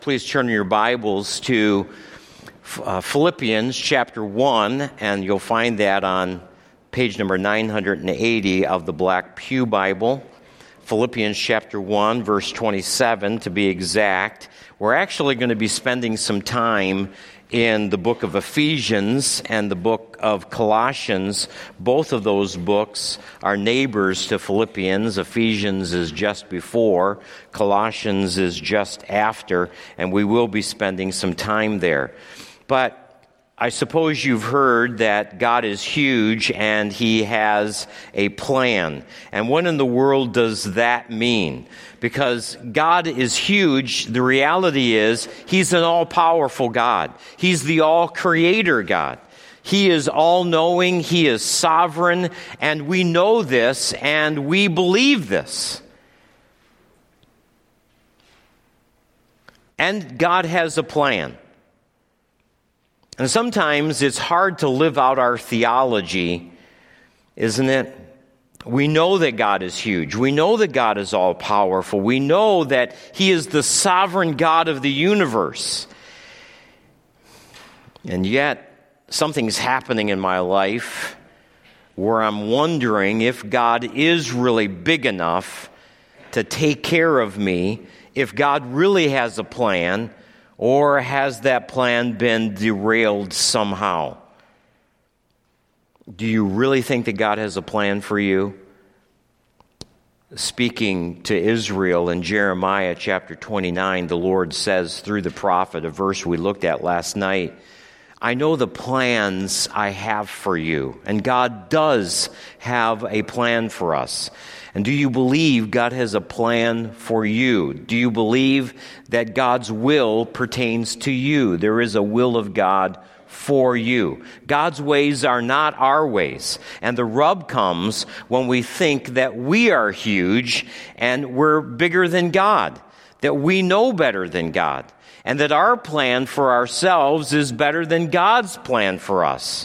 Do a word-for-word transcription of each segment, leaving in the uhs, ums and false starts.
Please turn your Bibles to uh, Philippians chapter one, and you'll find that on page number nine hundred eighty of the Black Pew Bible. Philippians chapter one, verse twenty-seven to be exact. We're actually going to be spending some time in the book of Ephesians and the book of Colossians. Both of those books are neighbors to Philippians. Ephesians is just before, Colossians is just after, and we will be spending some time there. But I suppose you've heard that God is huge and He has a plan. And what in the world does that mean? Because God is huge, the reality is He's an all-powerful God. He's the all-creator God. He is all-knowing, He is sovereign, and we know this and we believe this. And God has a plan. And sometimes it's hard to live out our theology, isn't it? We know that God is huge. We know that God is all-powerful. We know that He is the sovereign God of the universe. And yet, something's happening in my life where I'm wondering if God is really big enough to take care of me, if God really has a plan, or has that plan been derailed somehow? Do you really think that God has a plan for you? Speaking to Israel in Jeremiah chapter twenty-nine, the Lord says through the prophet, a verse we looked at last night, I know the plans I have for you. And God does have a plan for us. And do you believe God has a plan for you? Do you believe that God's will pertains to you? There is a will of God for you. God's ways are not our ways. And the rub comes when we think that we are huge and we're bigger than God, that we know better than God, and that our plan for ourselves is better than God's plan for us.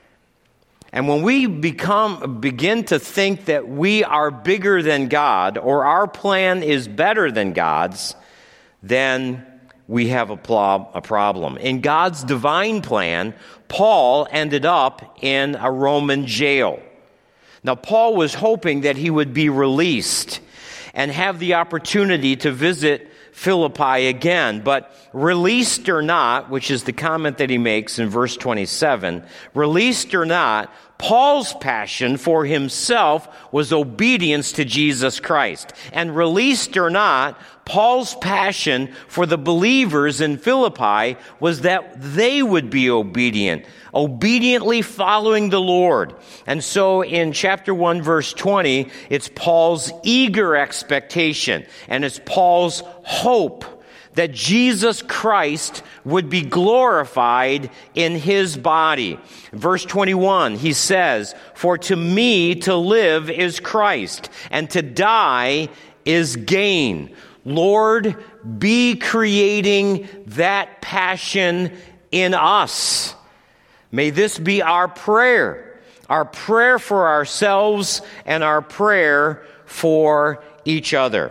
And when we become begin to think that we are bigger than God, or our plan is better than God's, then we have a, pl- a problem. In God's divine plan, Paul ended up in a Roman jail. Now, Paul was hoping that he would be released and have the opportunity to visit Philippi again, but released or not, which is the comment that he makes in verse twenty-seven, released or not, Paul's passion for himself was obedience to Jesus Christ. And released or not, Paul's passion for the believers in Philippi was that they would be obedient, obediently following the Lord. And so in chapter one, verse twenty, it's Paul's eager expectation, and it's Paul's hope that Jesus Christ would be glorified in his body. Verse twenty-one, he says, "For to me to live is Christ, and to die is gain." Lord, be creating that passion in us. May this be our prayer, our prayer for ourselves and our prayer for each other.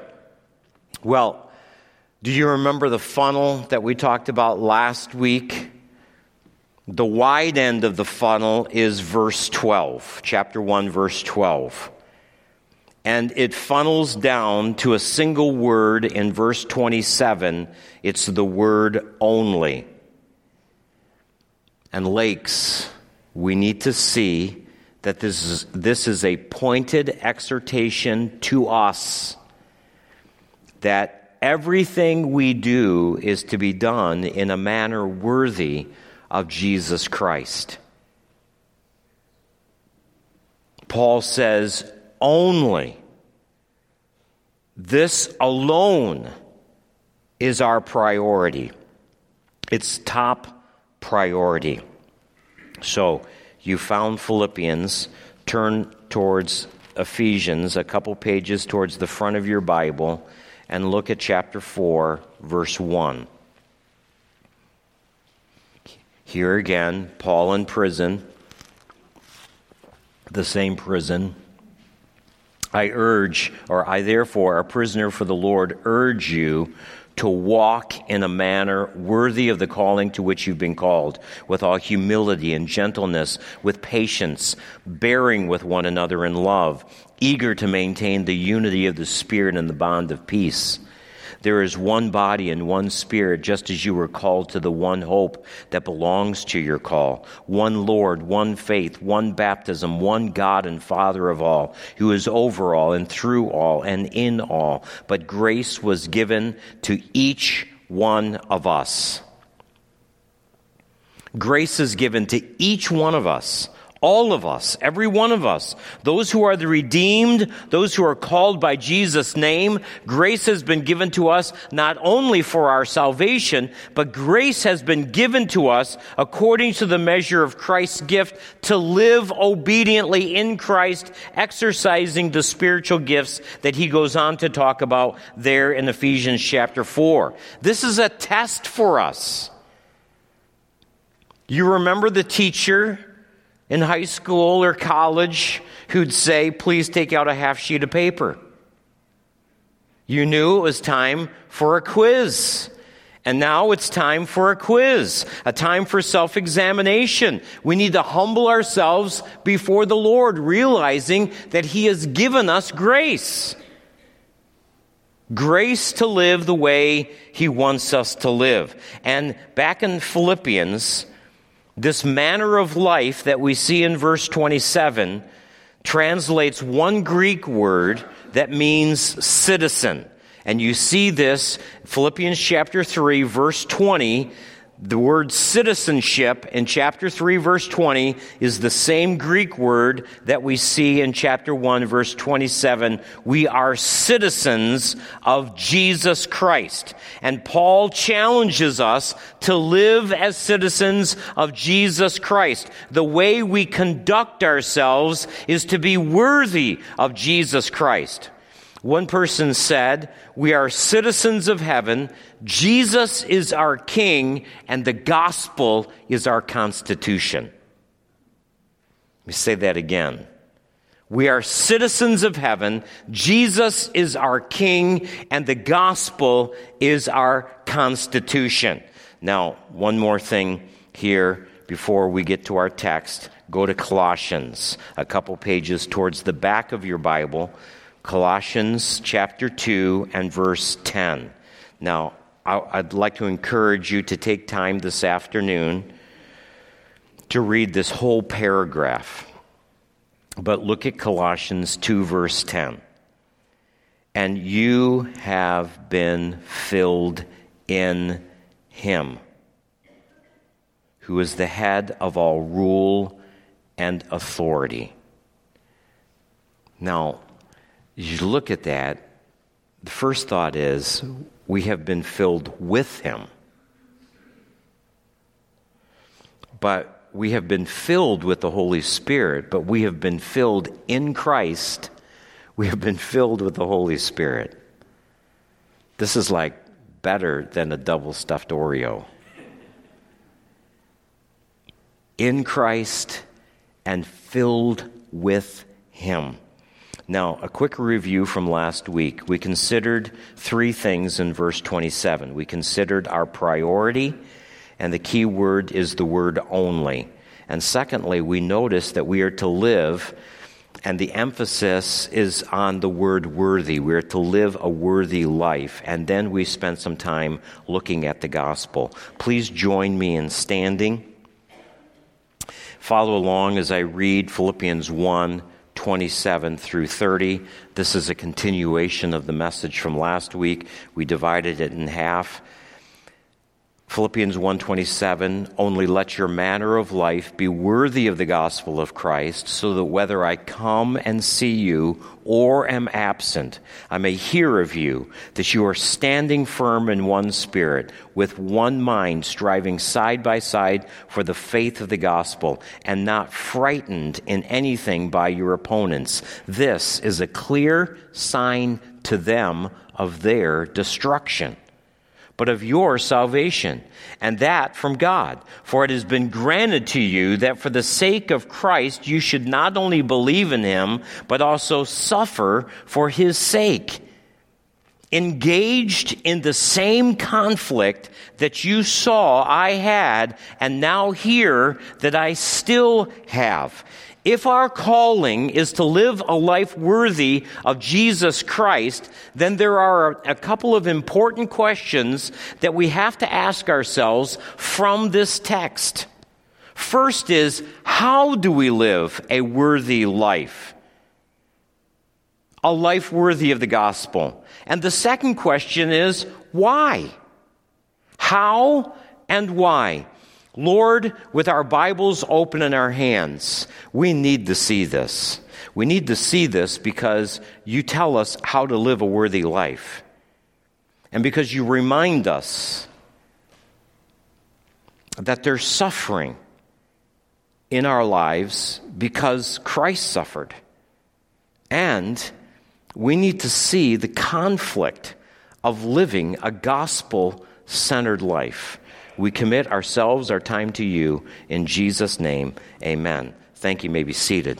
Well, do you remember the funnel that we talked about last week? The wide end of the funnel is verse twelve, chapter one, verse twelve. And it funnels down to a single word in verse twenty-seven. It's the word only. And Lakes, we need to see that this is, this is a pointed exhortation to us that everything we do is to be done in a manner worthy of Jesus Christ. Paul says, only. This alone is our priority. It's top priority. So, you found Philippians. Turn towards Ephesians, a couple pages towards the front of your Bible, and look at chapter four, verse one. Here again, Paul in prison, the same prison. I urge, or I therefore, a prisoner for the Lord, urge you to walk in a manner worthy of the calling to which you've been called, with all humility and gentleness, with patience, bearing with one another in love, eager to maintain the unity of the Spirit and the bond of peace. There is one body and one Spirit, just as you were called to the one hope that belongs to your call. One Lord, one faith, one baptism, one God and Father of all, who is over all and through all and in all. But grace was given to each one of us. Grace is given to each one of us. All of us, every one of us, those who are the redeemed, those who are called by Jesus' name, grace has been given to us not only for our salvation, but grace has been given to us according to the measure of Christ's gift to live obediently in Christ, exercising the spiritual gifts that he goes on to talk about there in Ephesians chapter four. This is a test for us. You remember the teacher in high school or college who'd say, please take out a half sheet of paper. You knew it was time for a quiz. And now it's time for a quiz, a time for self-examination. We need to humble ourselves before the Lord, realizing that he has given us grace. Grace to live the way he wants us to live. And back in Philippians, this manner of life that we see in verse twenty-seven translates one Greek word that means citizen. And you see this, Philippians chapter three, verse twenty. The word citizenship in chapter three, verse twenty is the same Greek word that we see in chapter one, verse twenty-seven. We are citizens of Jesus Christ. And Paul challenges us to live as citizens of Jesus Christ. The way we conduct ourselves is to be worthy of Jesus Christ. One person said, we are citizens of heaven, Jesus is our king, and the gospel is our constitution. Let me say that again. We are citizens of heaven, Jesus is our king, and the gospel is our constitution. Now, one more thing here before we get to our text. Go to Colossians, a couple pages towards the back of your Bible. Colossians chapter two and verse ten. Now, I'd like to encourage you to take time this afternoon to read this whole paragraph. But look at Colossians two, verse ten. And you have been filled in him, who is the head of all rule and authority. Now, as you look at that, the first thought is, we have been filled with him. But we have been filled with the Holy Spirit, but we have been filled in Christ. We have been filled with the Holy Spirit. This is like better than a double-stuffed Oreo. In Christ and filled with him. Now, a quick review from last week. We considered three things in verse twenty-seven. We considered our priority, and the key word is the word only. And secondly, we noticed that we are to live, and the emphasis is on the word worthy. We are to live a worthy life. And then we spent some time looking at the gospel. Please join me in standing. Follow along as I read Philippians one, twenty-seven through thirty. This is a continuation of the message from last week. We divided it in half. Philippians one twenty-seven, only let your manner of life be worthy of the gospel of Christ, so that whether I come and see you or am absent, I may hear of you, that you are standing firm in one spirit, with one mind, striving side by side for the faith of the gospel, and not frightened in anything by your opponents. This is a clear sign to them of their destruction, but of your salvation, and that from God. For it has been granted to you that for the sake of Christ you should not only believe in him, but also suffer for his sake. engaged in the same conflict that you saw I had and now hear that I still have. If our calling is to live a life worthy of Jesus Christ, then there are a couple of important questions that we have to ask ourselves from this text. First is, how do we live a worthy life? A life worthy of the gospel. And the second question is, why? How and why? Lord, with our Bibles open in our hands, we need to see this. We need to see this because you tell us how to live a worthy life. And because you remind us that there's suffering in our lives because Christ suffered. And we need to see the conflict of living a gospel-centered life. We commit ourselves, our time to you. In Jesus' name, amen. Thank you. You may be seated.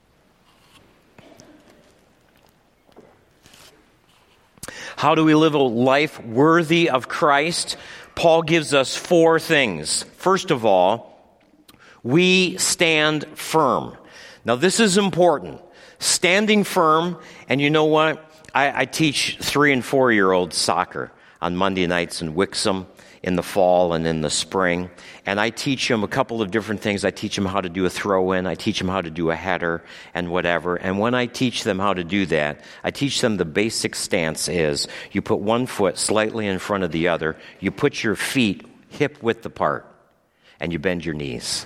How do we live a life worthy of Christ? Paul gives us four things. First of all, we stand firm. Now, this is important. Standing firm, and you know what? I, I teach three- and four-year-olds soccer on Monday nights in Wixom in the fall and in the spring. And I teach them a couple of different things. I teach them how to do a throw-in. I teach them how to do a header and whatever. And when I teach them how to do that, I teach them the basic stance is you put one foot slightly in front of the other. You put your feet hip-width apart, and you bend your knees.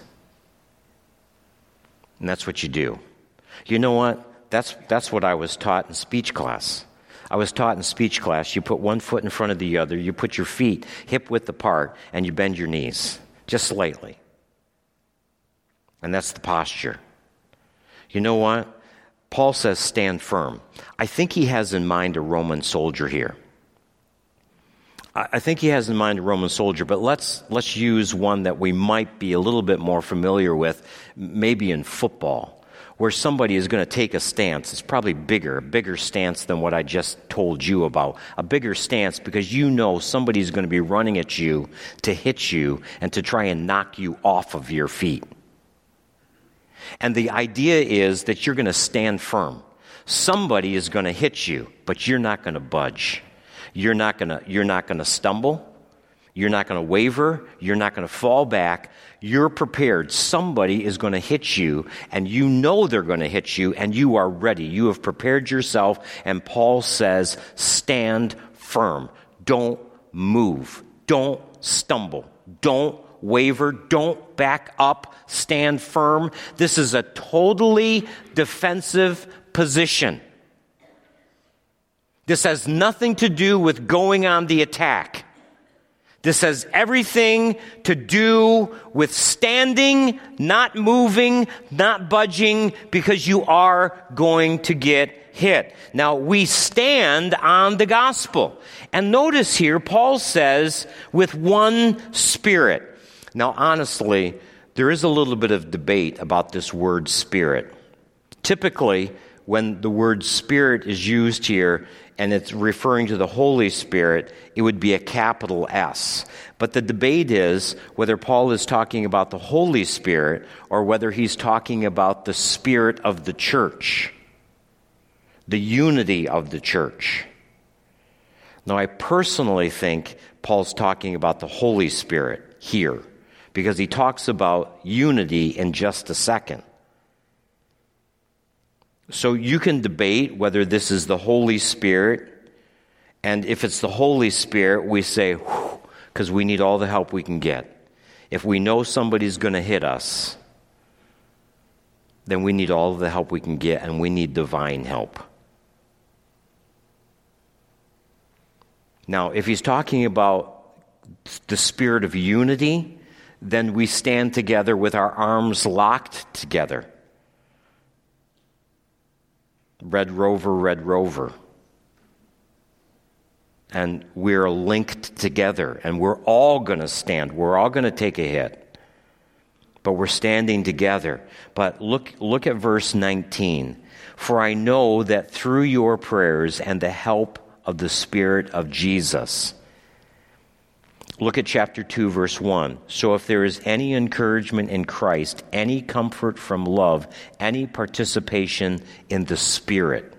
And that's what you do. You know what? That's that's what I was taught in speech class. I was taught in speech class, you put one foot in front of the other, you put your feet hip-width apart, and you bend your knees, just slightly. And that's the posture. You know what? Paul says stand firm. I think he has in mind a Roman soldier here. I think he has in mind a Roman soldier, but let's let's use one that we might be a little bit more familiar with, maybe in football, where somebody is going to take a stance. It's probably bigger, a bigger stance than what I just told you about. A bigger stance because you know somebody's going to be running at you to hit you and to try and knock you off of your feet. And the idea is that you're going to stand firm. Somebody is going to hit you, but you're not going to budge. You're not going to, you're not going to stumble. You're not going to waver. You're not going to fall back. You're prepared. Somebody is going to hit you, and you know they're going to hit you, and you are ready. You have prepared yourself, and Paul says, stand firm. Don't move. Don't stumble. Don't waver. Don't back up. Stand firm. This is a totally defensive position. This has nothing to do with going on the attack. This has everything to do with standing, not moving, not budging, because you are going to get hit. Now, we stand on the gospel. And notice here, Paul says, with one spirit. Now, honestly, there is a little bit of debate about this word spirit. Typically, when the word spirit is used here, and it's referring to the Holy Spirit, it would be a capital S. But the debate is whether Paul is talking about the Holy Spirit or whether he's talking about the Spirit of the church, the unity of the church. Now, I personally think Paul's talking about the Holy Spirit here because he talks about unity in just a second. So you can debate whether this is the Holy Spirit, and if it's the Holy Spirit, we say, because we need all the help we can get. If we know somebody's going to hit us, then we need all of the help we can get, and we need divine help. Now, if he's talking about the spirit of unity, then we stand together with our arms locked together. Red Rover, Red Rover. And we're linked together, and we're all going to stand. We're all going to take a hit. But we're standing together. But look, look at verse nineteen. For I know that through your prayers and the help of the Spirit of Jesus. Look at chapter two, verse one. So if there is any encouragement in Christ, any comfort from love, any participation in the Spirit.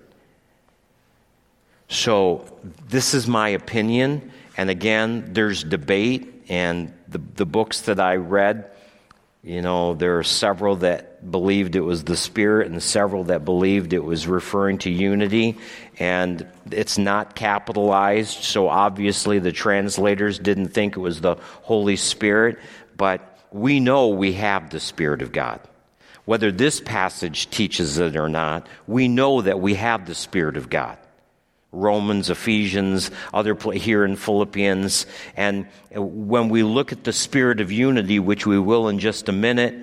So this is my opinion. And again, there's debate. And the, the books that I read, you know, there are several that believed it was the Spirit and several that believed it was referring to unity. And it's not capitalized, so obviously the translators didn't think it was the Holy Spirit. But we know we have the Spirit of God. Whether this passage teaches it or not, we know that we have the Spirit of God. Romans, Ephesians, other pla- here in Philippians. And when we look at the spirit of unity, which we will in just a minute,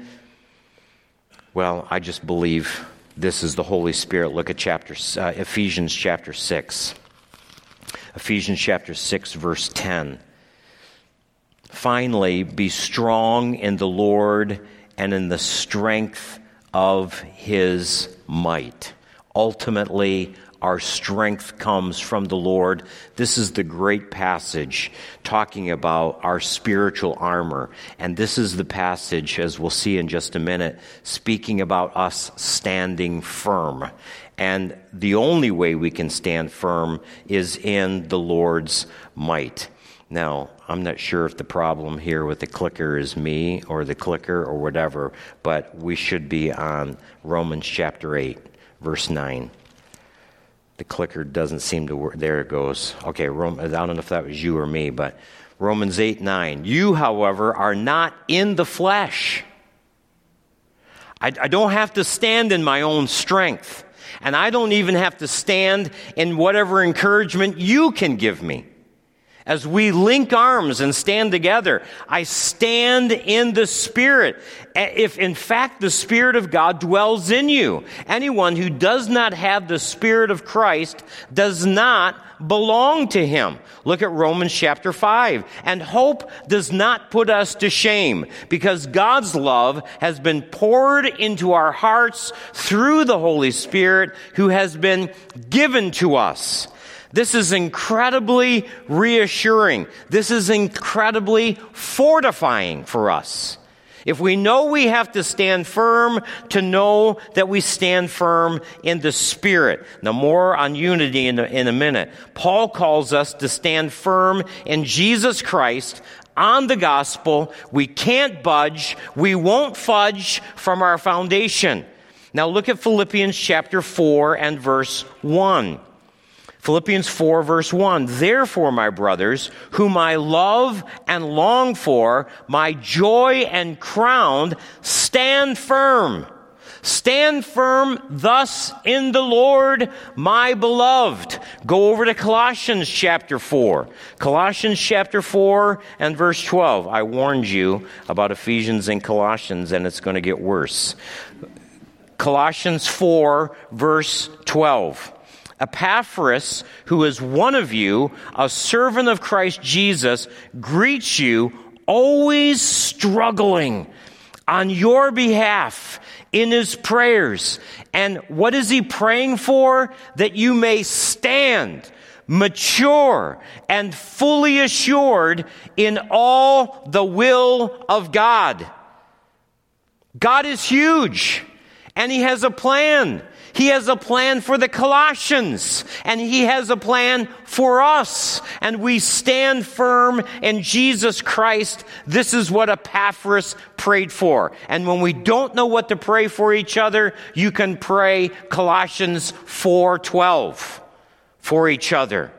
well, I just believe this is the Holy Spirit. Look at chapter uh, Ephesians chapter six. Ephesians chapter six, verse ten. Finally, be strong in the Lord and in the strength of his might. Ultimately, our strength comes from the Lord. This is the great passage talking about our spiritual armor. And this is the passage, as we'll see in just a minute, speaking about us standing firm. And the only way we can stand firm is in the Lord's might. Now, I'm not sure if the problem here with the clicker is me or the clicker or whatever, but we should be on Romans chapter eight, verse nine. The clicker doesn't seem to work. There it goes. Okay, Rome, I don't know if that was you or me, but Romans eight, nine. You, however, are not in the flesh. I, I don't have to stand in my own strength. And I don't even have to stand in whatever encouragement you can give me. As we link arms and stand together, I stand in the Spirit. If in fact the Spirit of God dwells in you, anyone who does not have the Spirit of Christ does not belong to him. Look at Romans chapter five. And hope does not put us to shame, because God's love has been poured into our hearts through the Holy Spirit who has been given to us. This is incredibly reassuring. This is incredibly fortifying for us. If we know we have to stand firm, to know that we stand firm in the Spirit. Now, more on unity in a, in a minute. Paul calls us to stand firm in Jesus Christ, on the gospel. We can't budge. We won't fudge from our foundation. Now, look at Philippians chapter four and verse one. Philippians four, verse one, therefore, my brothers, whom I love and long for, my joy and crown, stand firm. Stand firm thus in the Lord, my beloved. Go over to Colossians chapter four. Colossians chapter four and verse twelve. I warned you about Ephesians and Colossians, and it's going to get worse. Colossians four, verse twelve. Epaphras, who is one of you, a servant of Christ Jesus, greets you, always struggling on your behalf in his prayers. And what is he praying for? That you may stand mature and fully assured in all the will of God. God is huge, and he has a plan. He has a plan for the Colossians, and he has a plan for us. And we stand firm in Jesus Christ. This is what Epaphras prayed for. And when we don't know what to pray for each other, you can pray Colossians four twelve for each other.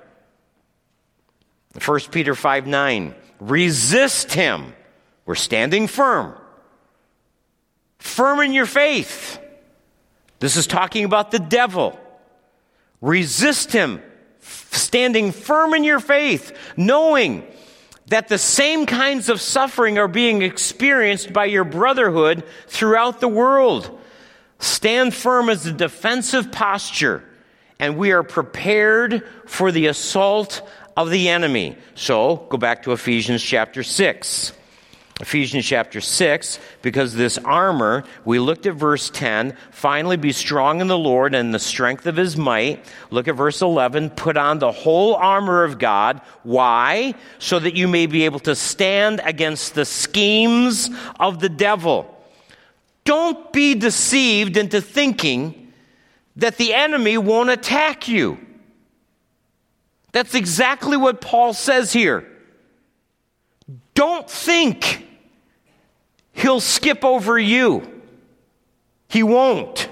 First Peter five nine. Resist him. We're standing firm. Firm in your faith. This is talking about the devil. Resist him, standing firm in your faith, knowing that the same kinds of suffering are being experienced by your brotherhood throughout the world. Stand firm as a defensive posture, and we are prepared for the assault of the enemy. So, go back to Ephesians chapter six. Ephesians chapter six, because this armor, we looked at verse ten, finally be strong in the Lord and the strength of his might. Look at verse eleven, put on the whole armor of God. Why? So that you may be able to stand against the schemes of the devil. Don't be deceived into thinking that the enemy won't attack you. That's exactly what Paul says here. Don't think he'll skip over you. He won't.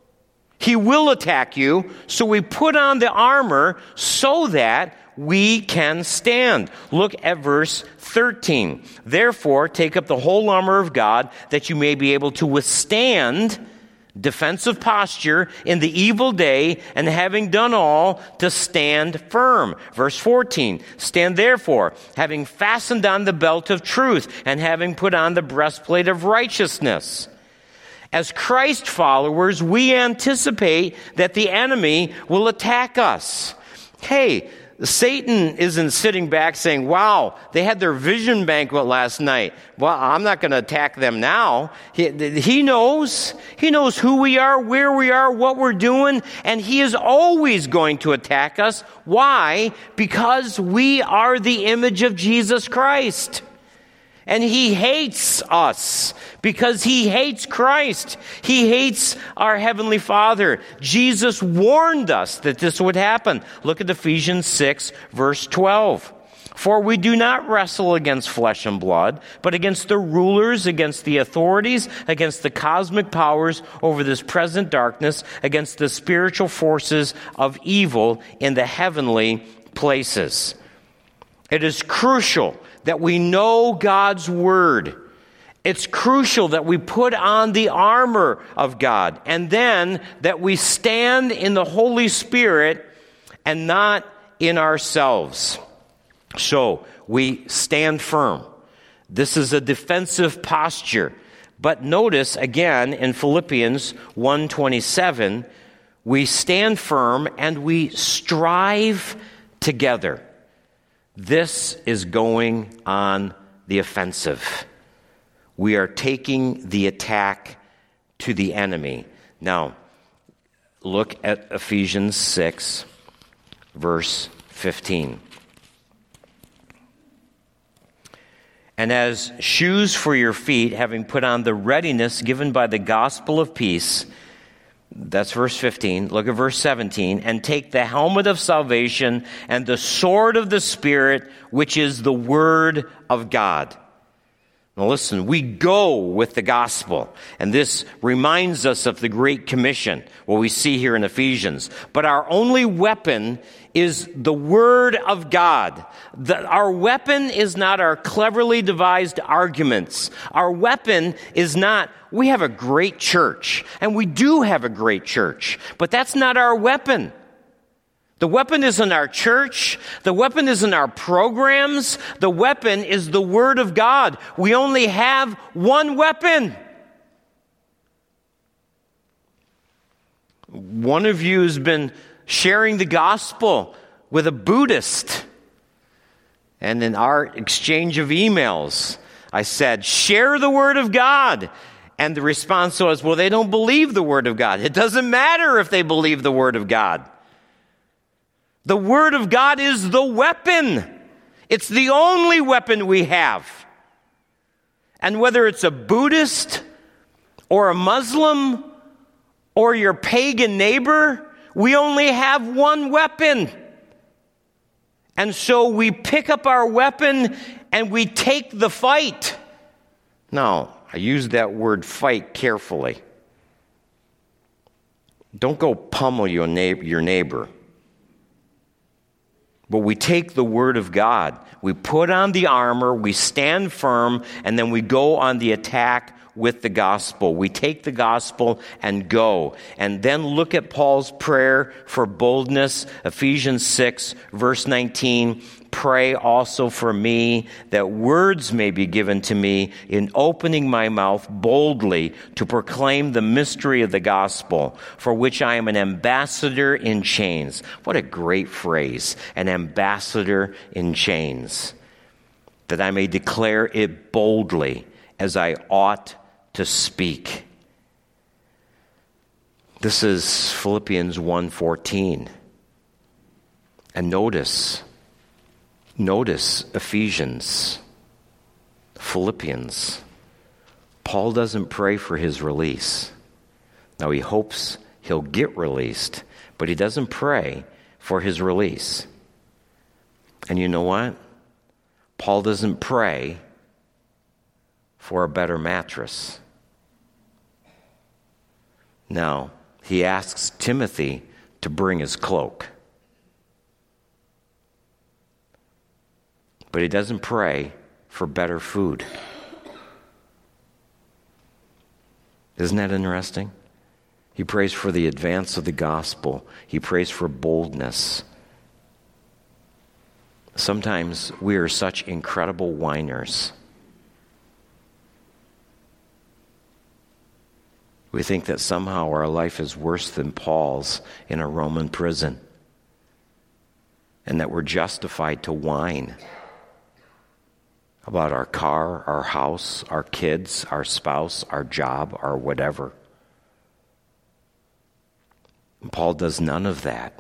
He will attack you. So we put on the armor so that we can stand. Look at verse thirteen. Therefore, take up the whole armor of God that you may be able to withstand defensive posture in the evil day, and having done all, to stand firm. Verse fourteen, stand therefore, having fastened on the belt of truth, and having put on the breastplate of righteousness. As Christ followers, we anticipate that the enemy will attack us. Hey, Satan isn't sitting back saying, wow, they had their vision banquet last night. Well, I'm not going to attack them now. He, he knows. He knows who we are, where we are, what we're doing, and he is always going to attack us. Why? Because we are the image of Jesus Christ. And he hates us because he hates Christ. He hates our Heavenly Father. Jesus warned us that this would happen. Look at Ephesians six, verse twelve. For we do not wrestle against flesh and blood, but against the rulers, against the authorities, against the cosmic powers over this present darkness, against the spiritual forces of evil in the heavenly places. It is crucial that we know God's word. It's crucial that we put on the armor of God, and then that we stand in the Holy Spirit and not in ourselves. So we stand firm. This is a defensive posture. But notice again in Philippians one twenty-seven, we stand firm and we strive together. This is going on the offensive. We are taking the attack to the enemy. Now, look at Ephesians six, verse fifteen. And as shoes for your feet, having put on the readiness given by the gospel of peace. That's verse fifteen. Look at verse seventeen. And take the helmet of salvation and the sword of the Spirit, which is the word of God. Now listen, we go with the gospel. And this reminds us of the Great Commission, what we see here in Ephesians. But our only weapon is the word of God. The, our weapon is not our cleverly devised arguments. Our weapon is not, we have a great church. And we do have a great church. But that's not our weapon. The weapon isn't our church. The weapon isn't our programs. The weapon is the Word of God. We only have one weapon. One of you has been sharing the gospel with a Buddhist. And in our exchange of emails, I said, share the Word of God. And the response was, well, they don't believe the Word of God. It doesn't matter if they believe the Word of God. The Word of God is the weapon. It's the only weapon we have. And whether it's a Buddhist or a Muslim or your pagan neighbor, we only have one weapon. And so we pick up our weapon and we take the fight. Now, I use that word fight carefully. Don't go pummel your neighbor. But we take the word of God, we put on the armor, we stand firm, and then we go on the attack with the gospel. We take the gospel and go. And then look at Paul's prayer for boldness, Ephesians six, verse nineteen. Pray also for me that words may be given to me in opening my mouth boldly to proclaim the mystery of the gospel, for which I am an ambassador in chains. What a great phrase, an ambassador in chains. that I may declare it boldly as I ought to speak. This is Philippians one fourteen. And notice, notice Ephesians, Philippians. Paul doesn't pray for his release. Now he hopes he'll get released, but he doesn't pray for his release. And you know what? Paul doesn't pray for a better mattress. No, he asks Timothy to bring his cloak. But he doesn't pray for better food. Isn't that interesting? He prays for the advance of the gospel. He prays for boldness. Sometimes we are such incredible whiners. We think that somehow our life is worse than Paul's in a Roman prison, and that we're justified to whine about our car, our house, our kids, our spouse, our job, our whatever. And Paul does none of that.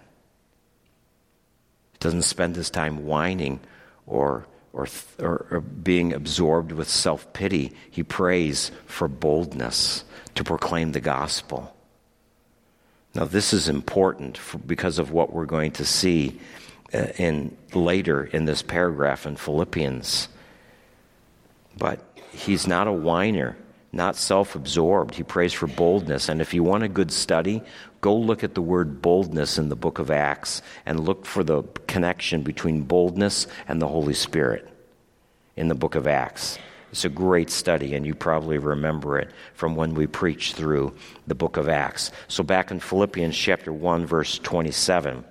He doesn't spend his time whining or, or, or, or being absorbed with self-pity. He prays for boldness to proclaim the gospel. Now, this is important for, because of what we're going to see uh, in later in this paragraph in Philippians. But he's not a whiner, not self-absorbed. He prays for boldness. And if you want a good study, go look at the word boldness in the book of Acts and look for the connection between boldness and the Holy Spirit in the book of Acts. It's a great study, and you probably remember it from when we preached through the book of Acts. So back in Philippians chapter one, verse twenty-seven,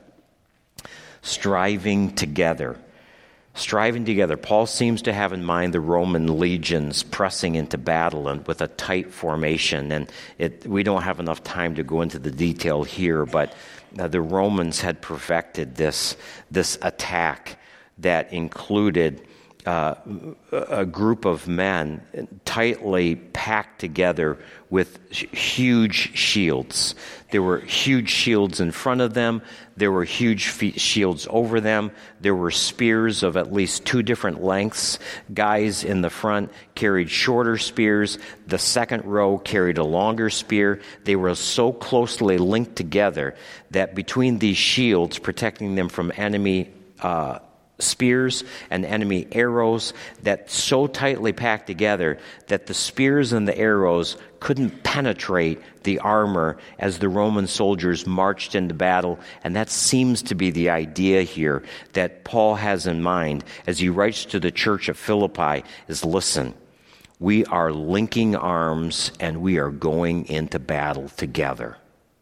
striving together. Striving together. Paul seems to have in mind the Roman legions pressing into battle and with a tight formation. And it, we don't have enough time to go into the detail here, but uh, the Romans had perfected this, this attack that included uh, a group of men tightly packed together with huge shields. There were huge shields in front of them. There were huge shields over them. There were spears of at least two different lengths. Guys in the front carried shorter spears. The second row carried a longer spear. They were so closely linked together that between these shields, protecting them from enemy uh, spears and enemy arrows, that so tightly packed together that the spears and the arrows couldn't penetrate the armor as the Roman soldiers marched into battle. And that seems to be the idea here that Paul has in mind as he writes to the church of Philippi is, listen, we are linking arms and we are going into battle together.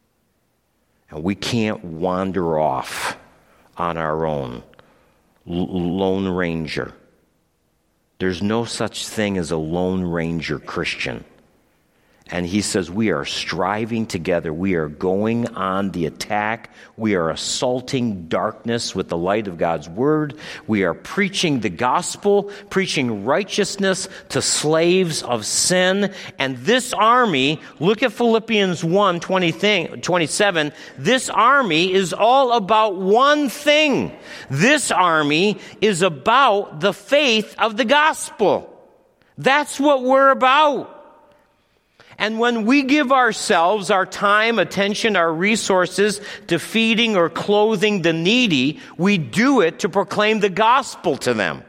And we can't wander off on our own. Lone Ranger. There's no such thing as a Lone Ranger Christian. And he says we are striving together. We are going on the attack. We are assaulting darkness with the light of God's word. We are preaching the gospel, preaching righteousness to slaves of sin. And this army, look at Philippians one, twenty, twenty-seven, this army is all about one thing. This army is about the faith of the gospel. That's what we're about. And when we give ourselves, our time, attention, our resources to feeding or clothing the needy, we do it to proclaim the gospel to them.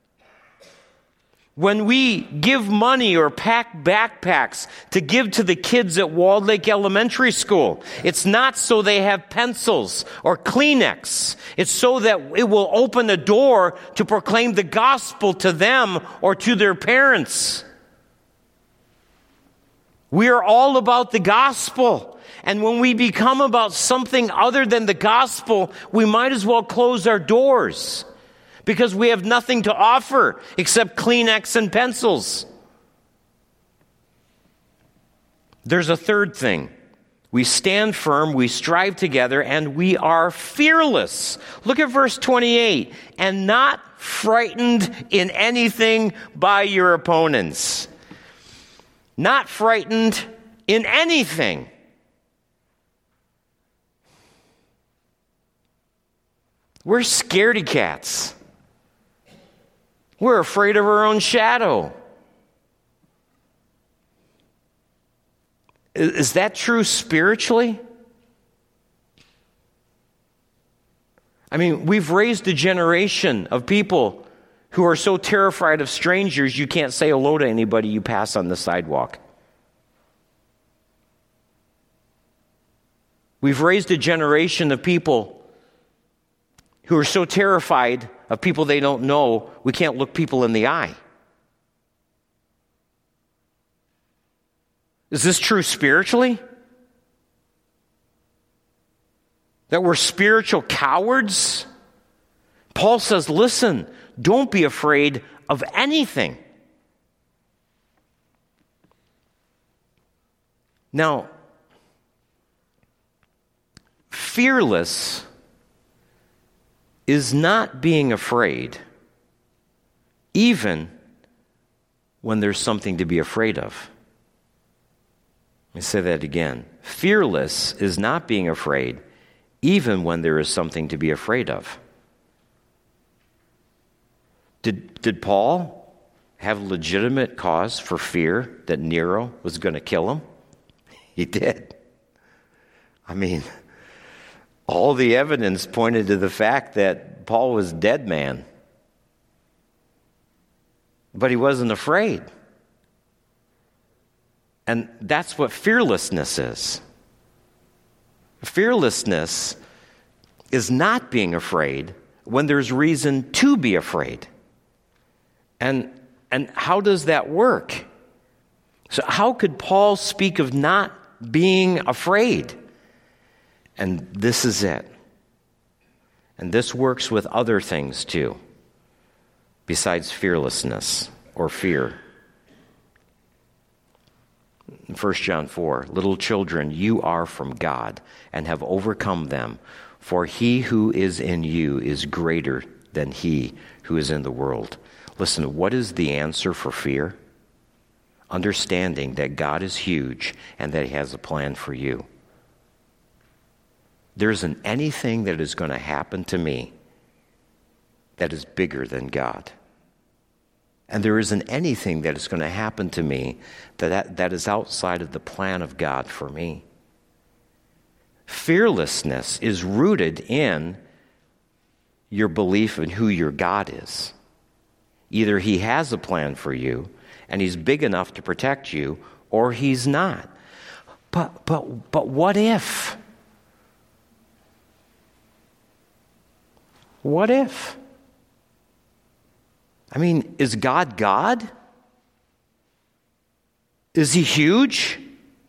When we give money or pack backpacks to give to the kids at Walled Lake Elementary School, it's not so they have pencils or Kleenex. It's so that it will open the door to proclaim the gospel to them or to their parents. We are all about the gospel. And when we become about something other than the gospel, we might as well close our doors because we have nothing to offer except Kleenex and pencils. There's a third thing. We stand firm, we strive together, and we are fearless. Look at verse twenty-eight. And not frightened in anything by your opponents. Not frightened in anything. We're scaredy cats. We're afraid of our own shadow. Is that true spiritually? I mean, we've raised a generation of people who are so terrified of strangers you can't say hello to anybody you pass on the sidewalk. We've raised a generation of people who are so terrified of people they don't know, we can't look people in the eye. Is this true spiritually? That we're spiritual cowards? Paul says, listen, don't be afraid of anything. Now, fearless is not being afraid, even when there's something to be afraid of. Let me say that again. Fearless is not being afraid, even when there is something to be afraid of. Did, did Paul have legitimate cause for fear that Nero was going to kill him? He did. I mean, all the evidence pointed to the fact that Paul was a dead man. But he wasn't afraid. And that's what fearlessness is. Fearlessness is not being afraid when there's reason to be afraid. And, and how does that work? So how could Paul speak of not being afraid? And this is it. And this works with other things too, besides fearlessness or fear. In First John four, little children, you are from God and have overcome them, for he who is in you is greater than he who is in the world. Listen, what is the answer for fear? Understanding that God is huge and that he has a plan for you. There isn't anything that is going to happen to me that is bigger than God. And there isn't anything that is going to happen to me that, that is outside of the plan of God for me. Fearlessness is rooted in your belief in who your God is. Either he has a plan for you and he's big enough to protect you, or he's not. But but but what if? What if? I mean, is God God? Is he huge?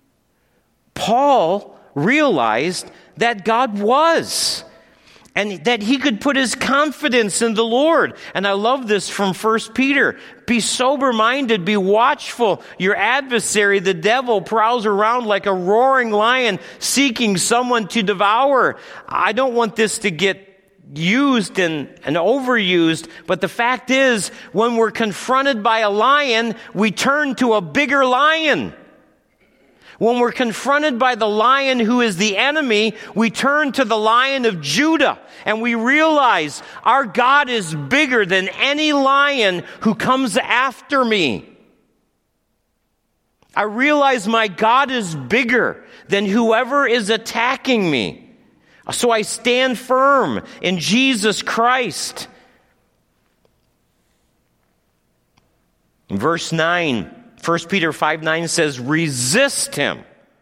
Paul realized that God was, and that he could put his confidence in the Lord. And I love this from First Peter. Be sober-minded, be watchful. Your adversary, the devil, prowls around like a roaring lion seeking someone to devour. I don't want this to get used and, and overused, but the fact is, when we're confronted by a lion, we turn to a bigger lion. When we're confronted by the lion who is the enemy, we turn to the Lion of Judah, and we realize our God is bigger than any lion who comes after me. I realize my God is bigger than whoever is attacking me. So I stand firm in Jesus Christ. In verse nine, First Peter five nine says, resist him,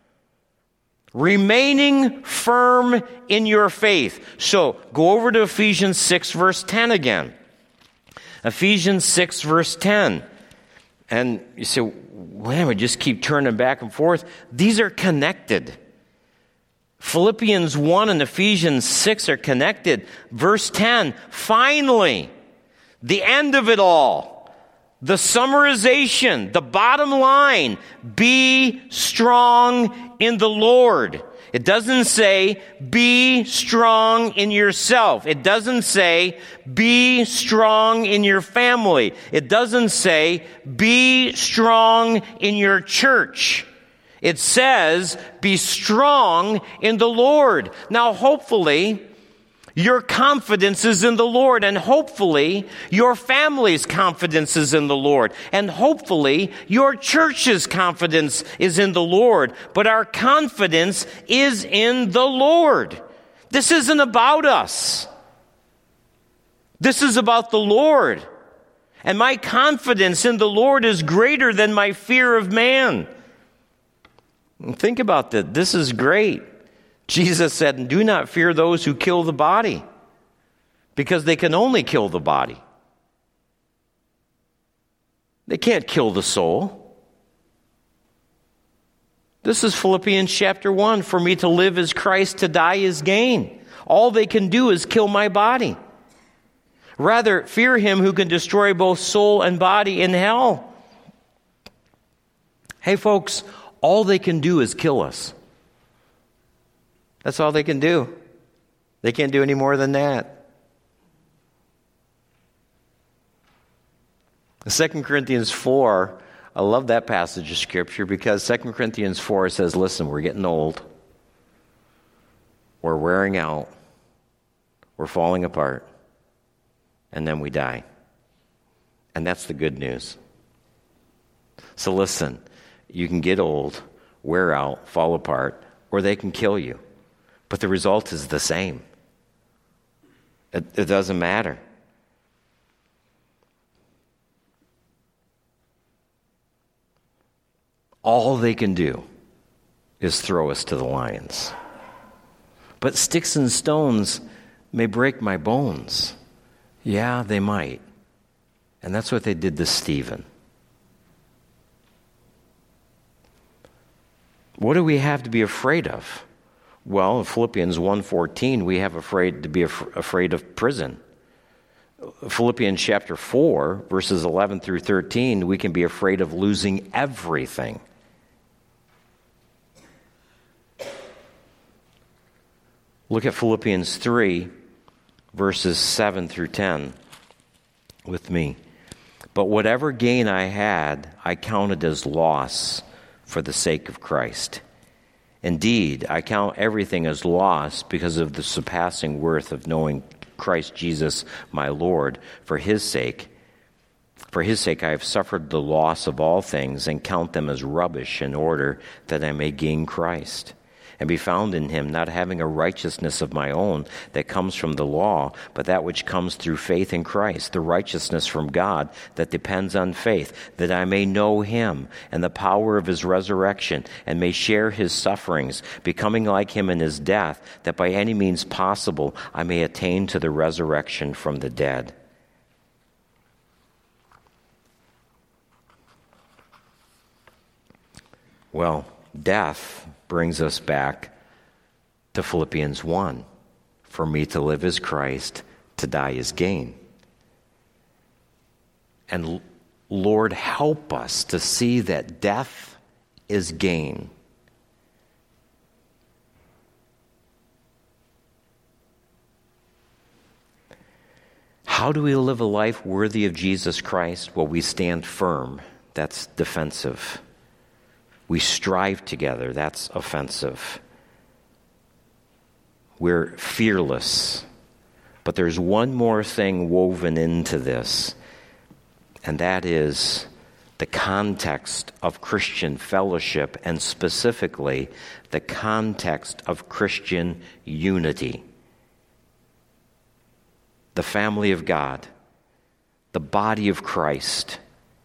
remaining firm in your faith. So go over to Ephesians six verse ten again. Ephesians six verse ten. And you say, well, we just keep turning back and forth. These are connected. Philippians one and Ephesians six are connected. Verse ten, finally, the end of it all, the summarization, the bottom line, be strong in the Lord It doesn't say, be strong in yourself. It doesn't say, be strong in your family. It doesn't say, be strong in your church. It says, be strong in the Lord. Now, hopefully, your confidence is in the Lord, and hopefully your family's confidence is in the Lord, and hopefully your church's confidence is in the Lord, but our confidence is in the Lord. This isn't about us. This is about the Lord, and my confidence in the Lord is greater than my fear of man. And think about that. This is great. Jesus said, do not fear those who kill the body, because they can only kill the body. They can't kill the soul. This is Philippians chapter one. For me to live is Christ, to die is gain. All they can do is kill my body. Rather, fear him who can destroy both soul and body in hell. Hey, folks, all they can do is kill us. That's all they can do. They can't do any more than that. Second Corinthians four, I love that passage of Scripture because Second Corinthians four says, listen, we're getting old. We're wearing out. We're falling apart. And then we die. And that's the good news. So listen, you can get old, wear out, fall apart, or they can kill you. But the result is the same. It, it doesn't matter. All they can do is throw us to the lions. But sticks and stones may break my bones. Yeah, they might. And that's what they did to Stephen. What do we have to be afraid of? Well, in Philippians one fourteen, we have afraid to be af- afraid of prison. Philippians chapter four, verses eleven through thirteen, we can be afraid of losing everything. Look at Philippians three, verses seven through ten with me. But whatever gain I had, I counted as loss for the sake of Christ. Indeed, I count everything as loss because of the surpassing worth of knowing Christ Jesus, my Lord. For his sake, for his sake I have suffered the loss of all things and count them as rubbish in order that I may gain Christ and be found in him, not having a righteousness of my own that comes from the law, but that which comes through faith in Christ, the righteousness from God that depends on faith, that I may know him and the power of his resurrection, and may share his sufferings, becoming like him in his death, that by any means possible I may attain to the resurrection from the dead. Well, death brings us back to Philippians one. For me to live is Christ, to die is gain. And Lord, help us to see that death is gain. How do we live a life worthy of Jesus Christ? Well, we stand firm. That's defensive. We strive together. That's offensive. We're fearless. But there's one more thing woven into this, and that is the context of Christian fellowship, and specifically the context of Christian unity. The family of God, the body of Christ.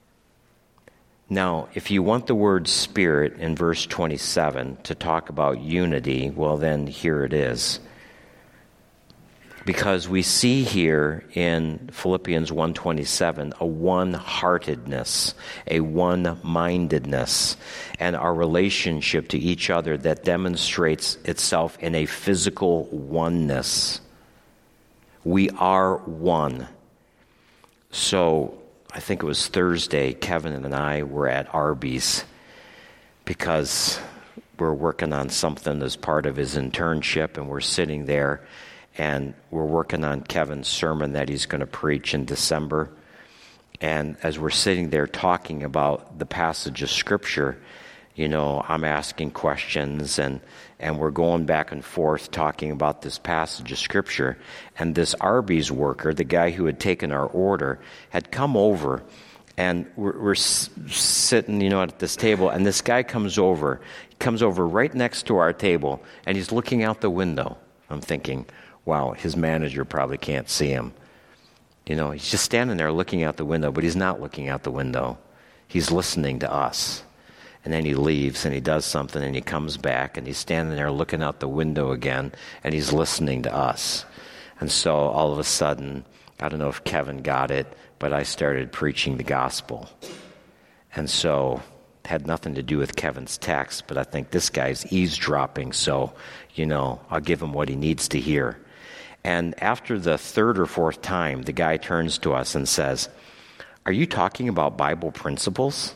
Now, if you want the word spirit in verse twenty-seven to talk about unity, well then here it is. Because we see here in Philippians one twenty-seven a one-heartedness, a one-mindedness, and our relationship to each other that demonstrates itself in a physical oneness. We are one. So, I think it was Thursday, Kevin and I were at Arby's because we're working on something as part of his internship, and we're sitting there, and we're working on Kevin's sermon that he's going to preach in December. And as we're sitting there talking about the passage of Scripture, you know, I'm asking questions, and, and we're going back and forth talking about this passage of Scripture. And this Arby's worker, the guy who had taken our order, had come over, and we're, we're s- sitting, you know, at this table, and this guy comes over. He comes over right next to our table, and he's looking out the window. I'm thinking, wow, his manager probably can't see him. You know, he's just standing there looking out the window, but he's not looking out the window. He's listening to us. And then he leaves, and he does something, and he comes back, and he's standing there looking out the window again, and he's listening to us. And so all of a sudden, I don't know if Kevin got it, but I started preaching the gospel. And so it had nothing to do with Kevin's text, but I think this guy's eavesdropping, so, you know, I'll give him what he needs to hear. And after the third or fourth time, the guy turns to us and says, "Are you talking about Bible principles?"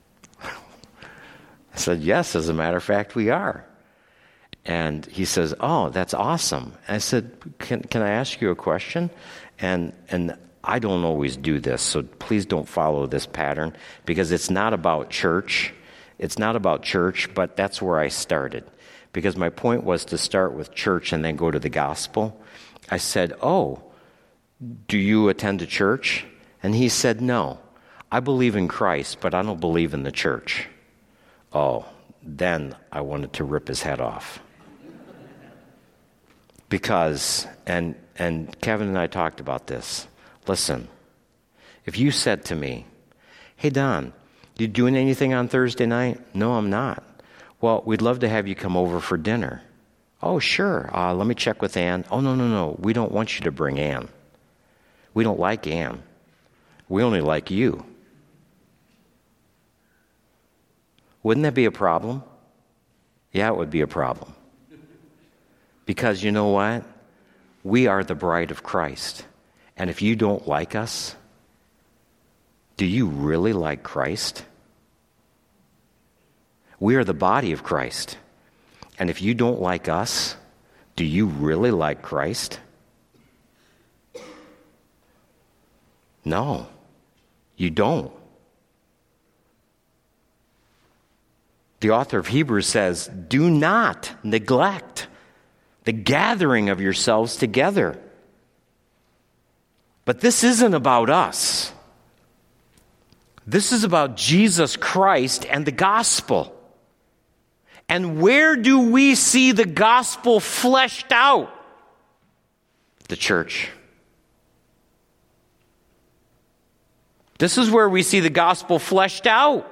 I said, "Yes, as a matter of fact, we are." And he says, "Oh, that's awesome." I said, can, can I ask you a question? And and I don't always do this, so please don't follow this pattern, because it's not about church. It's not about church, but that's where I started, because my point was to start with church and then go to the gospel. I said, "Oh, do you attend a church?" And he said, "No, I believe in Christ, but I don't believe in the church." Oh, then I wanted to rip his head off. Because, and and Kevin and I talked about this. Listen, if you said to me, "Hey, Don, you doing anything on Thursday night?" "No, I'm not." "Well, we'd love to have you come over for dinner." "Oh, sure. Uh, let me check with Ann." "Oh, no, no, no. We don't want you to bring Ann. We don't like Ann. We only like you." Wouldn't that be a problem? Yeah, it would be a problem. Because you know what? We are the bride of Christ. And if you don't like us, do you really like Christ? We are the body of Christ. And if you don't like us, do you really like Christ? No, you don't. The author of Hebrews says, "Do not neglect the gathering of yourselves together." But this isn't about us. This is about Jesus Christ and the gospel. And where do we see the gospel fleshed out? The church. This is where we see the gospel fleshed out.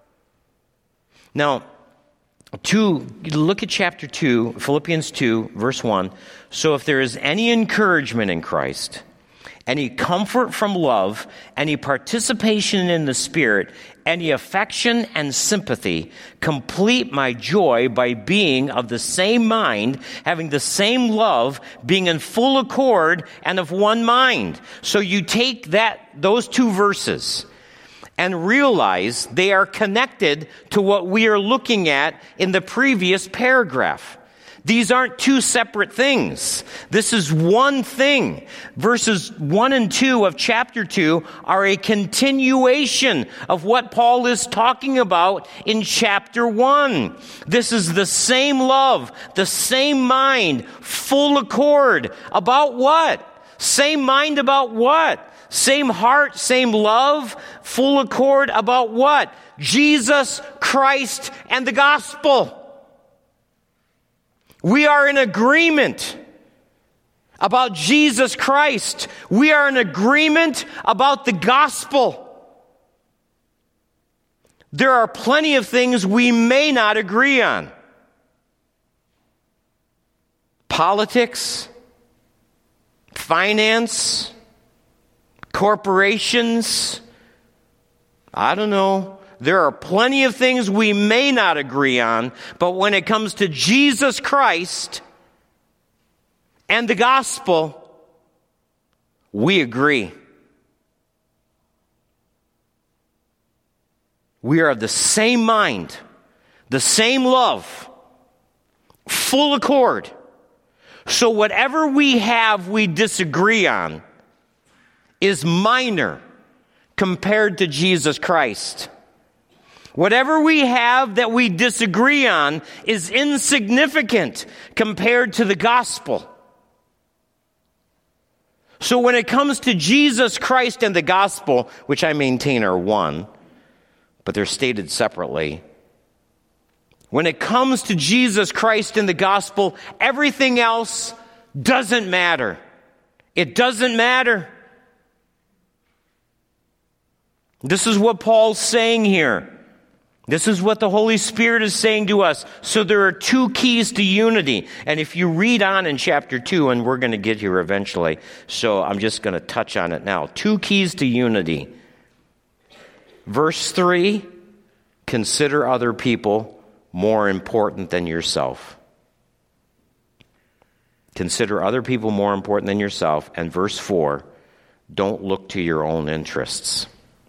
Now, two, look at chapter two, Philippians two, verse one. "So if there is any encouragement in Christ, any comfort from love, any participation in the Spirit, any affection and sympathy, complete my joy by being of the same mind, having the same love, being in full accord and of one mind." So you take that, those two verses, and realize they are connected to what we are looking at in the previous paragraph. These aren't two separate things. This is one thing. Verses one and two of chapter two are a continuation of what Paul is talking about in chapter one. This is the same love, the same mind, full accord. About what? Same mind about what? Same heart, same love, full accord about what? Jesus Christ and the gospel. We are in agreement about Jesus Christ. We are in agreement about the gospel. There are plenty of things we may not agree on. Politics, finance, corporations, I don't know. There are plenty of things we may not agree on, but when it comes to Jesus Christ and the gospel, we agree. We are of the same mind, the same love, full accord. So whatever we have we disagree on is minor compared to Jesus Christ. Whatever we have that we disagree on is insignificant compared to the gospel. So when it comes to Jesus Christ and the gospel, which I maintain are one, but they're stated separately, when it comes to Jesus Christ and the gospel, everything else doesn't matter. It doesn't matter. This is what Paul's saying here. This is what the Holy Spirit is saying to us. So there are two keys to unity. And if you read on in chapter two, and we're going to get here eventually, so I'm just going to touch on it now. Two keys to unity. Verse three, consider other people more important than yourself. Consider other people more important than yourself. And verse four, don't look to your own interests.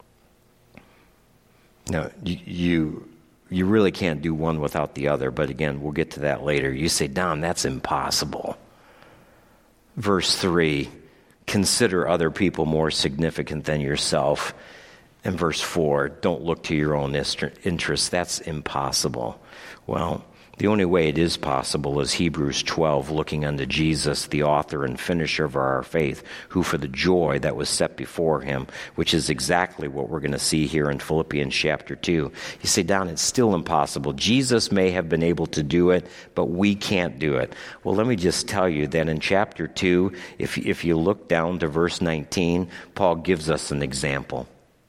Now, you you really can't do one without the other, but again, we'll get to that later. You say, Don, that's impossible. Verse three, consider other people more significant than yourself. And verse four, don't look to your own interests. That's impossible. Well, the only way it is possible is Hebrews twelve, looking unto Jesus, the author and finisher of our faith, who for the joy that was set before him, which is exactly what we're going to see here in Philippians chapter two. You say, Don, it's still impossible. Jesus may have been able to do it, but we can't do it. Well, let me just tell you that in chapter two, if, if you look down to verse nineteen, Paul gives us an example.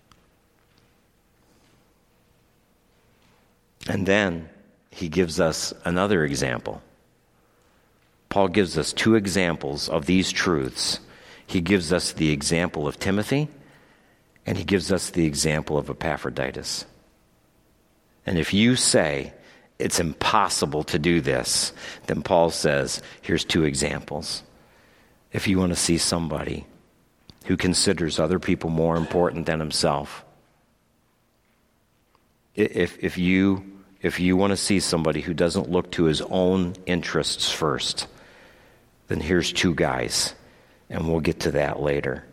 And then he gives us another example. Paul gives us two examples of these truths. He gives us the example of Timothy, and he gives us the example of Epaphroditus. And if you say it's impossible to do this, then Paul says, here's two examples. If you want to see somebody who considers other people more important than himself, if if you If you want to see somebody who doesn't look to his own interests first, then here's two guys, and we'll get to that later.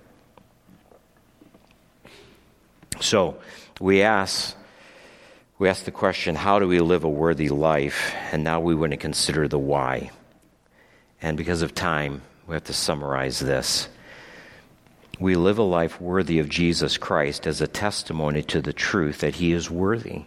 So we ask, we ask the question, how do we live a worthy life? And now we want to consider the why. And because of time, we have to summarize this. We live a life worthy of Jesus Christ as a testimony to the truth that he is worthy.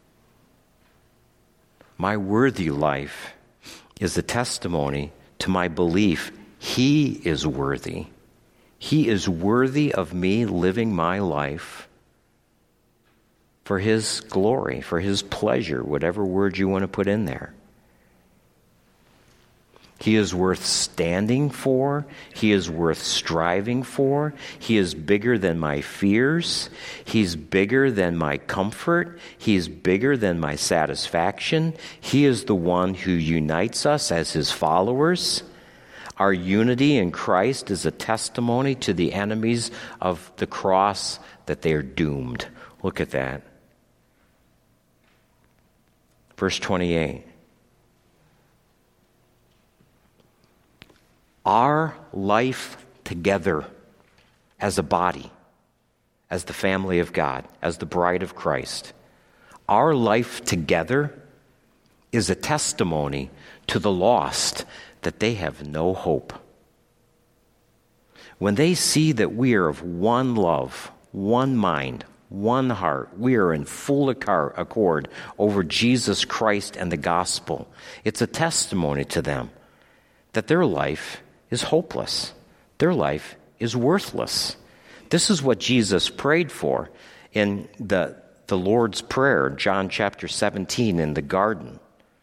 My worthy life is a testimony to my belief he is worthy. He is worthy of me living my life for his glory, for his pleasure, whatever word you want to put in there. He is worth standing for. He is worth striving for. He is bigger than my fears. He's bigger than my comfort. He's bigger than my satisfaction. He is the one who unites us as his followers. Our unity in Christ is a testimony to the enemies of the cross that they are doomed. Look at that. Verse twenty-eight. Our life together as a body, as the family of God, as the bride of Christ, our life together is a testimony to the lost that they have no hope. When they see that we are of one love, one mind, one heart, we are in full accord over Jesus Christ and the gospel, it's a testimony to them that their life is hopeless. Their life is worthless. This is what Jesus prayed for in the, the Lord's Prayer, John chapter seventeen in the garden.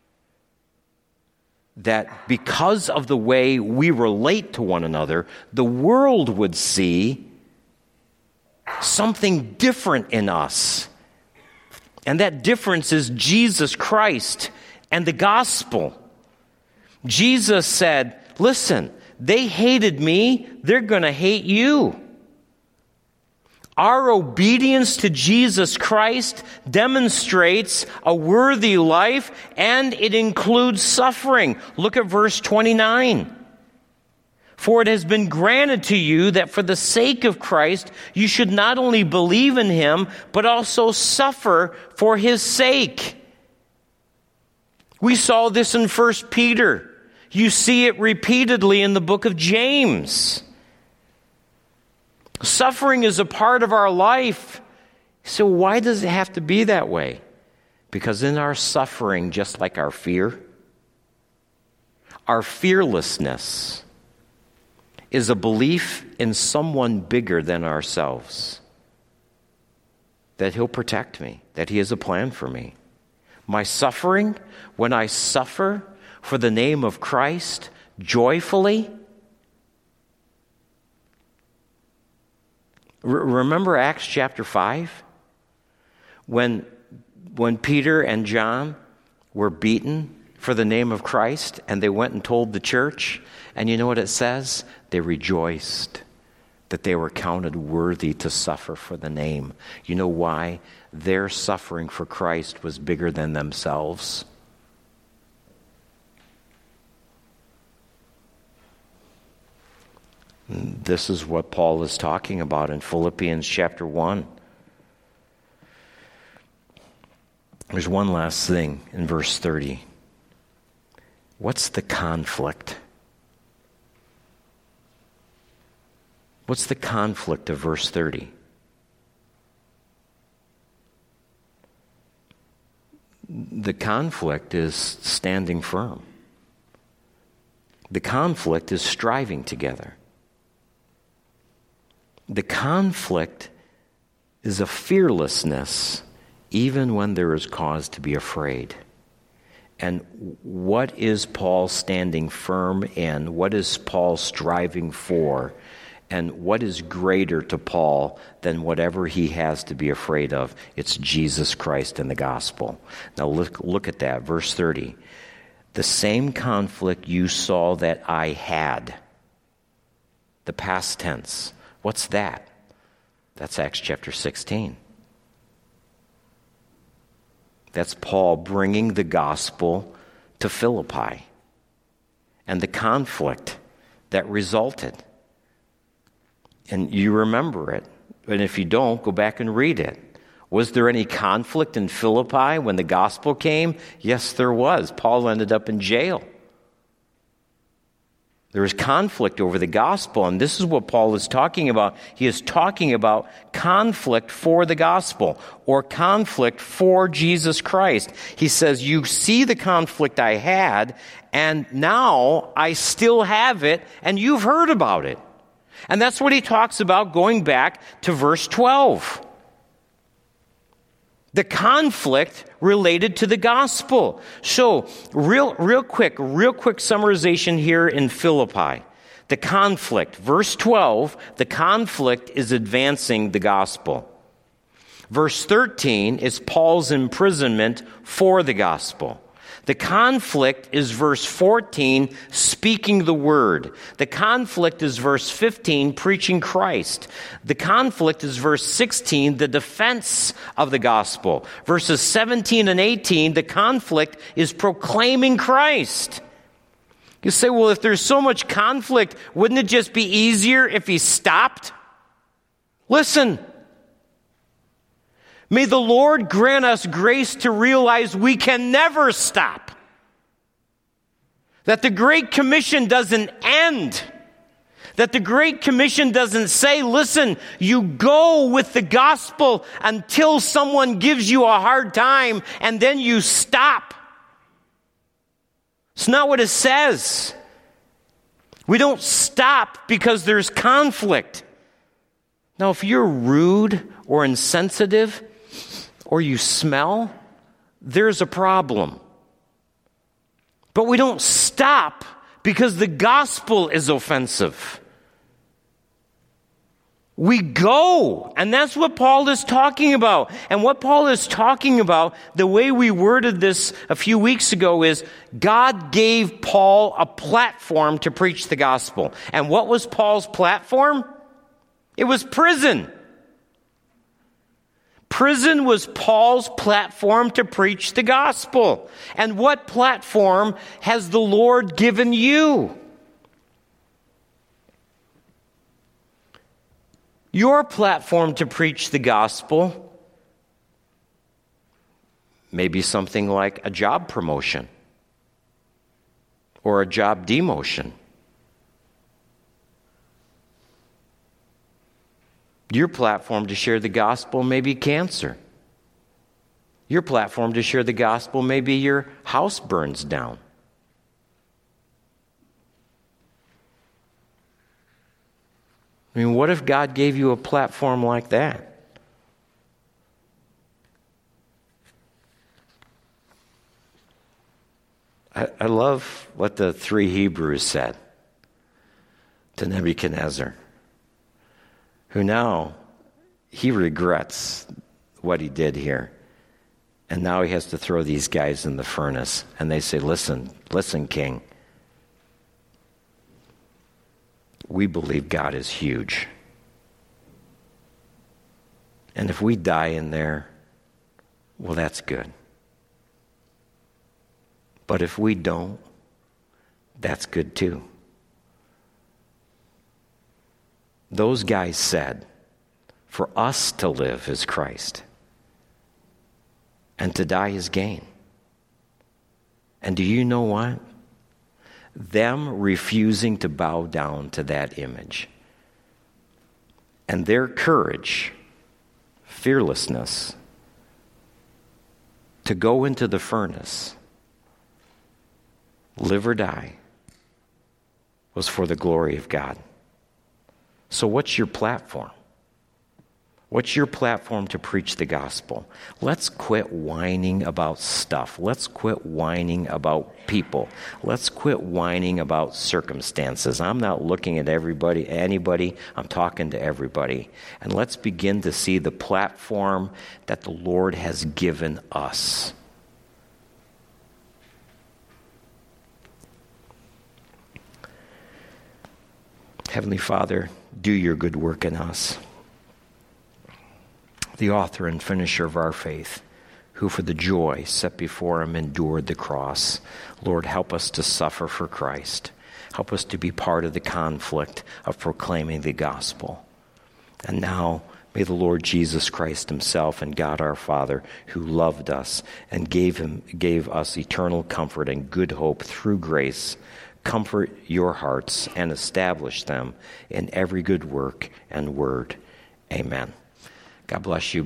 That because of the way we relate to one another, the world would see something different in us. And that difference is Jesus Christ and the gospel. Jesus said, listen, they hated me, they're going to hate you. Our obedience to Jesus Christ demonstrates a worthy life, and it includes suffering. Look at verse twenty-nine. For it has been granted to you that for the sake of Christ, you should not only believe in him, but also suffer for his sake. We saw this in First Peter. You see it repeatedly in the book of James. Suffering is a part of our life. So why does it have to be that way? Because in our suffering, just like our fear, our fearlessness is a belief in someone bigger than ourselves. That he'll protect me, that he has a plan for me. My suffering, when I suffer for the name of Christ joyfully, remember Acts chapter five? When, when Peter and John were beaten for the name of Christ, and they went and told the church, and you know what it says? They rejoiced that they were counted worthy to suffer for the name. You know why? Their suffering for Christ was bigger than themselves. This is what Paul is talking about in Philippians chapter one. There's one last thing in verse thirty. What's the conflict? What's the conflict of verse thirty? The conflict is standing firm. The conflict is striving together. The conflict is a fearlessness even when there is cause to be afraid. And what is Paul standing firm in? What is Paul striving for? And what is greater to Paul than whatever he has to be afraid of? It's Jesus Christ and the gospel. Now look, look at that, verse thirty. The same conflict you saw that I had. The past tense. What's that? That's Acts chapter sixteen. That's Paul bringing the gospel to Philippi and the conflict that resulted. And you remember it. And if you don't, go back and read it. Was there any conflict in Philippi when the gospel came? Yes, there was. Paul ended up in jail. There is conflict over the gospel, and this is what Paul is talking about. He is talking about conflict for the gospel, or conflict for Jesus Christ. He says, you see the conflict I had, and now I still have it, and you've heard about it. And that's what he talks about going back to verse twelve. The conflict related to the gospel. So, real, real quick, real quick summarization here in Philippi. The conflict, verse twelve, the conflict is advancing the gospel. Verse thirteen is Paul's imprisonment for the gospel. The conflict is verse fourteen, speaking the word. The conflict is verse fifteen, preaching Christ. The conflict is verse sixteen, the defense of the gospel. Verses seventeen and eighteen, the conflict is proclaiming Christ. You say, well, if there's so much conflict, wouldn't it just be easier if he stopped? Listen. May the Lord grant us grace to realize we can never stop. That the Great Commission doesn't end. That the Great Commission doesn't say, listen, you go with the gospel until someone gives you a hard time and then you stop. It's not what it says. We don't stop because there's conflict. Now, if you're rude or insensitive, or you smell, there's a problem. But we don't stop because the gospel is offensive. We go, and that's what Paul is talking about. And what Paul is talking about, the way we worded this a few weeks ago, is God gave Paul a platform to preach the gospel. And what was Paul's platform? It was prison. Prison was Paul's platform to preach the gospel. And what platform has the Lord given you? Your platform to preach the gospel may be something like a job promotion or a job demotion. Your platform to share the gospel may be cancer. Your platform to share the gospel may be your house burns down. I mean, what if God gave you a platform like that? I, I love what the three Hebrews said to Nebuchadnezzar, who now, he regrets what he did here. And now he has to throw these guys in the furnace. And they say, listen, listen, king. We believe God is huge. And if we die in there, well, that's good. But if we don't, that's good too. Those guys said, for us to live is Christ, and to die is gain. And do you know what? Them refusing to bow down to that image, and their courage, fearlessness, to go into the furnace, live or die, was for the glory of God. So what's your platform? What's your platform to preach the gospel? Let's quit whining about stuff. Let's quit whining about people. Let's quit whining about circumstances. I'm not looking at everybody, anybody. I'm talking to everybody. And let's begin to see the platform that the Lord has given us. Heavenly Father, do your good work in us. The author and finisher of our faith, who for the joy set before him endured the cross. Lord, help us to suffer for Christ. Help us to be part of the conflict of proclaiming the gospel. And now, may the Lord Jesus Christ himself and God our Father, who loved us and gave him gave us eternal comfort and good hope through grace, comfort your hearts and establish them in every good work and word. Amen. God bless you.